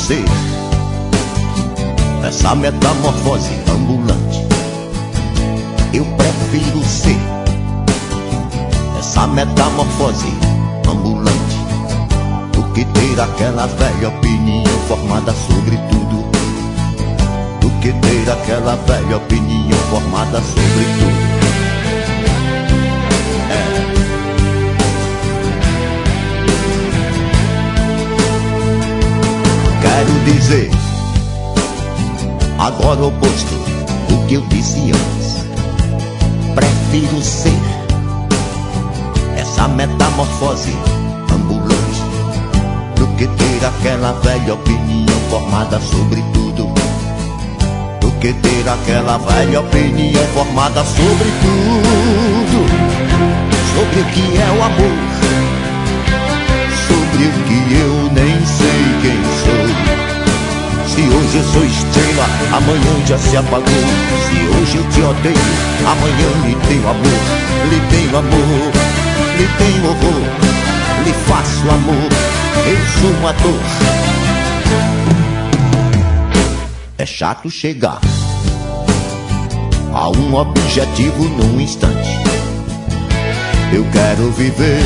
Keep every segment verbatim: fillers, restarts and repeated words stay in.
dizer, essa metamorfose ambulante, eu prefiro ser essa metamorfose ambulante do que ter aquela velha opinião formada sobre tudo, do que ter aquela velha opinião formada sobre tudo. Quero dizer, agora oposto do que eu disse antes, prefiro ser essa metamorfose ambulante do que ter aquela velha opinião formada sobre tudo, do que ter aquela velha opinião formada sobre tudo, sobre o que é o amor, sobre o que eu nem sei quem sou. Se hoje eu sou estrela, amanhã já se apagou. Se hoje eu te odeio, amanhã lhe tenho amor. Lhe tenho amor, lhe tenho horror, lhe faço amor, eu sou um ator. É chato chegar a um objetivo num instante. Eu quero viver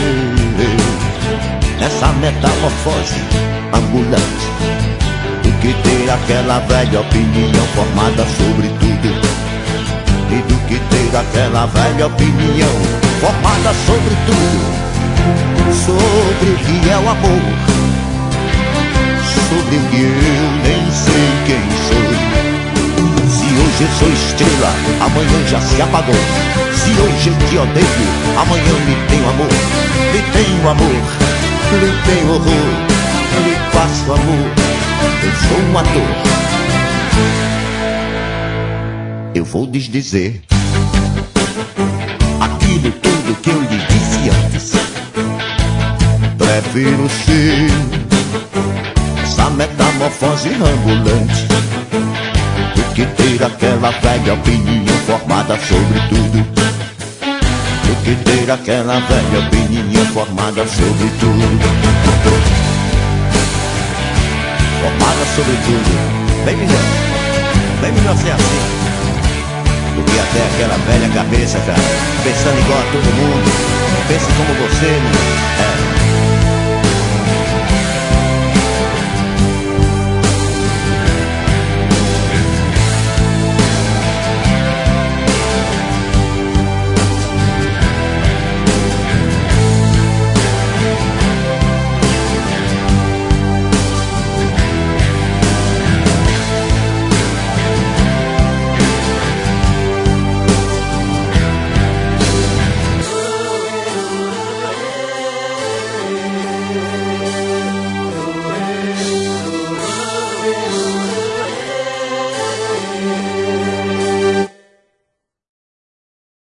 essa metamorfose ambulante do que ter aquela velha opinião formada sobre tudo, e do que ter aquela velha opinião formada sobre tudo, sobre o que é o amor, sobre o que eu nem sei quem sou. Se hoje eu sou estrela, amanhã já se apagou. Se hoje eu te odeio, amanhã lhe tenho amor, lhe tenho amor, lhe tenho horror, lhe faço amor, eu sou um ator. Eu vou desdizer aquilo tudo que eu lhe disse antes. Prefiro ser essa metamorfose ambulante do que ter aquela velha opinião formada sobre tudo, do que ter aquela velha opinião formada sobre tudo, formada sobre tudo. Bem melhor, bem melhor ser assim do que até aquela velha cabeça, cara, pensando igual a todo mundo, pensa como você, né? É.